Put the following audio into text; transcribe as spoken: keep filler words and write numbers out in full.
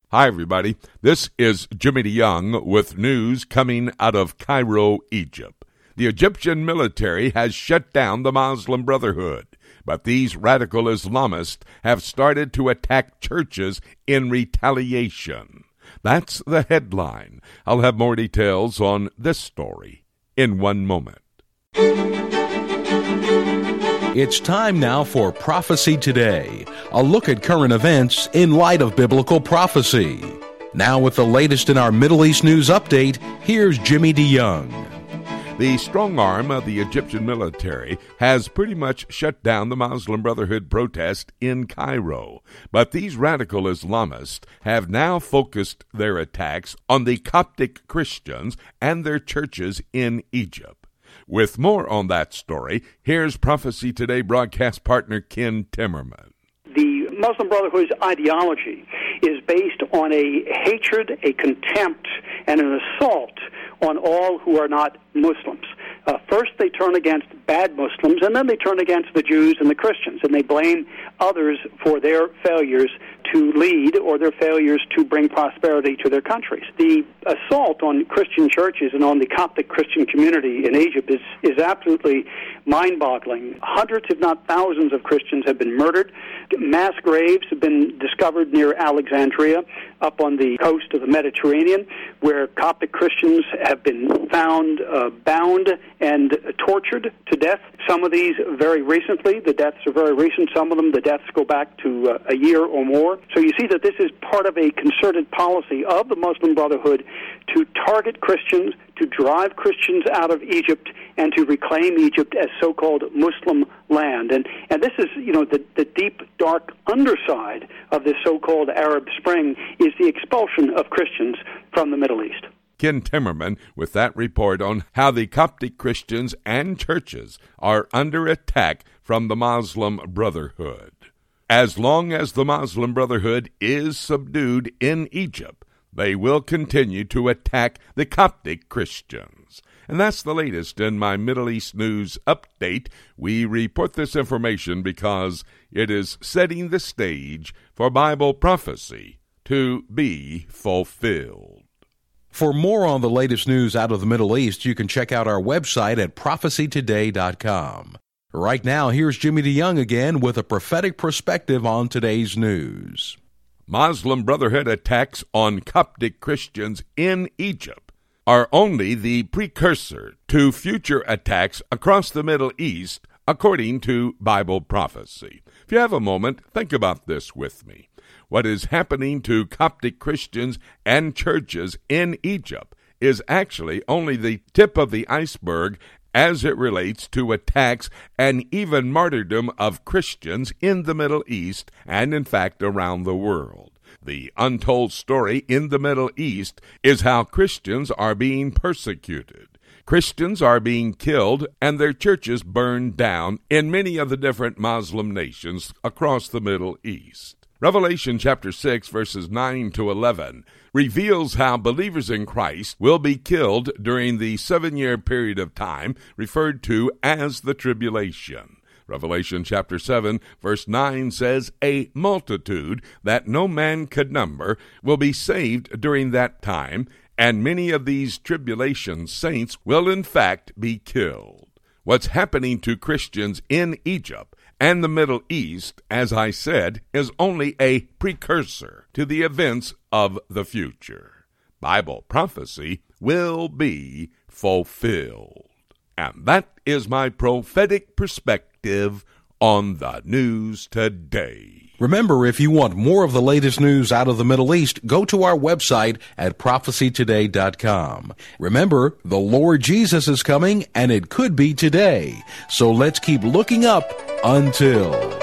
Hi, everybody. This is Jimmy DeYoung with news coming out of Cairo, Egypt. The Egyptian military has shut down the Muslim Brotherhood, but these radical Islamists have started to attack churches in retaliation. That's the headline. I'll have more details on this story in one moment. It's time now for Prophecy Today, a look at current events in light of biblical prophecy. Now with the latest in our Middle East news update, here's Jimmy DeYoung. The strong arm of the Egyptian military has pretty much shut down the Muslim Brotherhood protest in Cairo. But these radical Islamists have now focused their attacks on the Coptic Christians and their churches in Egypt. With more on that story, here's Prophecy Today broadcast partner Ken Timmerman. The Muslim Brotherhood's ideology is based on a hatred, a contempt, and an assault on all who are not Muslims. Uh, first, they turn against bad Muslims, and then they turn against the Jews and the Christians, and they blame others for their failures to lead or their failures to bring prosperity to their countries. The assault on Christian churches and on the Coptic Christian community in Egypt is, is absolutely mind-boggling. Hundreds, if not thousands, of Christians have been murdered. Mass graves have been discovered near Alexandria, up on the coast of the Mediterranean, where Coptic Christians have been found uh, bound and tortured to death. Some of these very recently. The deaths are very recent. Some of them, the deaths go back to uh, a year or more. So you see that this is part of a concerted policy of the Muslim Brotherhood to target Christians, to drive Christians out of Egypt, and to reclaim Egypt as so-called Muslim land. And and this is, you know, the, the deep, dark underside of this so-called Arab Spring is the expulsion of Christians from the Middle East. Ken Timmerman with that report on how the Coptic Christians and churches are under attack from the Muslim Brotherhood. As long as the Muslim Brotherhood is subdued in Egypt, they will continue to attack the Coptic Christians. And that's the latest in my Middle East news update. We report this information because it is setting the stage for Bible prophecy to be fulfilled. For more on the latest news out of the Middle East, you can check out our website at prophecy today dot com. Right now, here's Jimmy DeYoung again with a prophetic perspective on today's news. Muslim Brotherhood attacks on Coptic Christians in Egypt are only the precursor to future attacks across the Middle East, according to Bible prophecy. If you have a moment, think about this with me. What is happening to Coptic Christians and churches in Egypt is actually only the tip of the iceberg as it relates to attacks and even martyrdom of Christians in the Middle East and, in fact, around the world. The untold story in the Middle East is how Christians are being persecuted. Christians are being killed and their churches burned down in many of the different Muslim nations across the Middle East. Revelation chapter six, verses nine to eleven, reveals how believers in Christ will be killed during the seven-year period of time referred to as the tribulation. Revelation chapter seven, verse nine says, "A multitude that no man could number will be saved during that time, and many of these tribulation saints will in fact be killed." What's happening to Christians in Egypt and the Middle East, as I said, is only a precursor to the events of the future. Bible prophecy will be fulfilled. And that is my prophetic perspective on the news today. Remember, if you want more of the latest news out of the Middle East, go to our website at prophecy today dot com. Remember, the Lord Jesus is coming, and it could be today. So let's keep looking up until...